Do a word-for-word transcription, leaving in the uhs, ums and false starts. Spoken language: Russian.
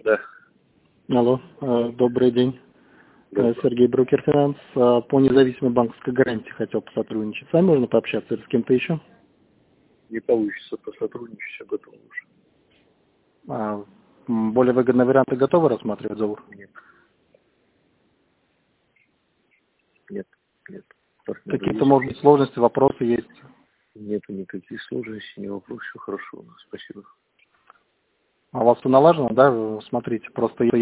Да. Алло, э, добрый день. Да. Э, Сергей, брокер финанс. Э, По независимой банковской гарантии хотел посотрудничать. С вами можно пообщаться или с кем-то еще? Не получится посотрудничать, все готово уже. А, м, более выгодные варианты готовы рассматривать, Заур? Нет. Нет. Нет. Партнеры Какие-то, есть. может быть, сложности, вопросы есть? Нету никаких сложностей, ни вопросов, все хорошо у нас. Спасибо. А у вас все налажено, да? Смотрите, просто